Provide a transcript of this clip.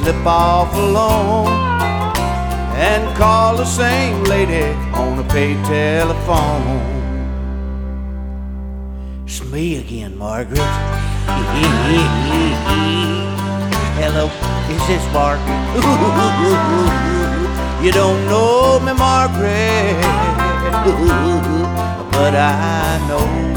slip off alone and call the same lady on a paid telephone. It's me again, Margaret. Hello, is this Margaret? You don't know me, Margaret, but I know